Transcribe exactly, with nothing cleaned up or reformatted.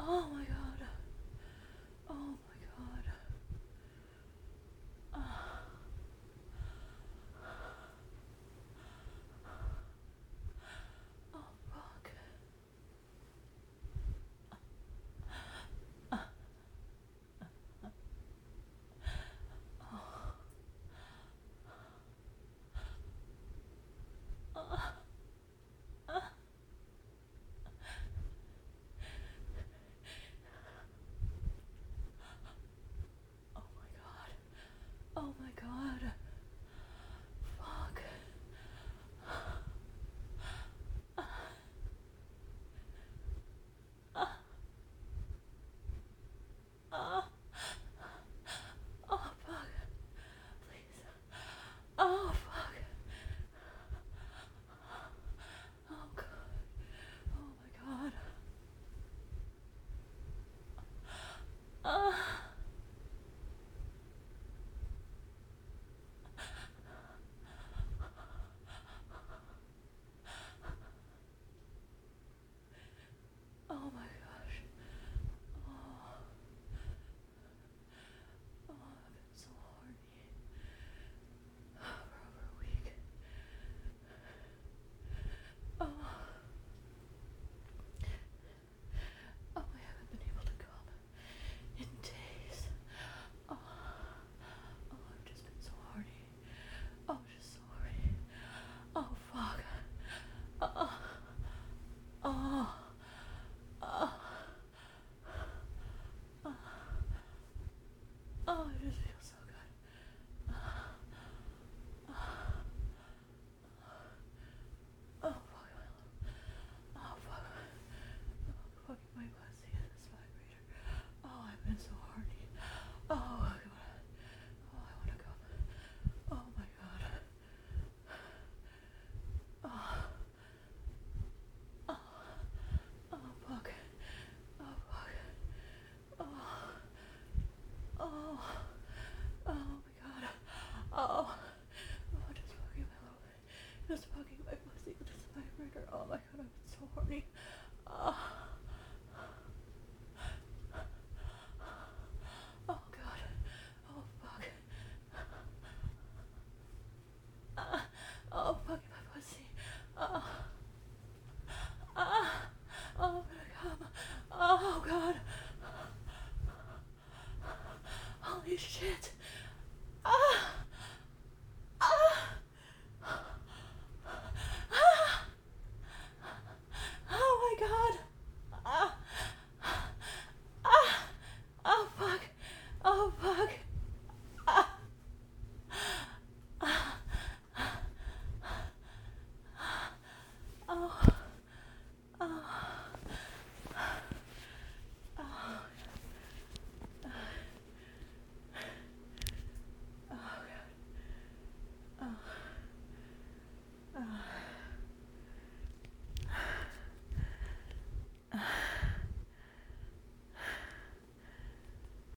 Oh my god. Oh my god. Ah. Oh fuck. Ah. Oh. Ah. Ah. Oh my god. Oh my god. Fuck. Ah. Ah. Ah. Oh fuck. Please. Oh fuck. Oh god. Oh my god. Ah. Oh my gosh. Oh. Oh, I've been so horny for over a week. Oh. Oh, I haven't been able to come in days. Oh. Oh, I've just been so horny. Oh, just so horny. Oh, fuck. Oh. Oh. Oh. Oh. Oh, it just feels so good. Oh, fuck. Oh, fuck. Fucking my pussy in this vibrator. Oh, I've been so horny. Oh, God. Oh, I wanna go. Oh my god. Oh. Oh. Oh, fuck. Oh, fuck. Oh. Oh. Oh my god. Oh. Oh, just fucking my little. Just fucking my pussy with this vibrator. Oh my god, I've been so horny. Oh. Oh god. Oh fuck. Ah. Oh fucking my pussy. Oh. Ah. Oh, I'm gonna come. Oh god. Holy shit.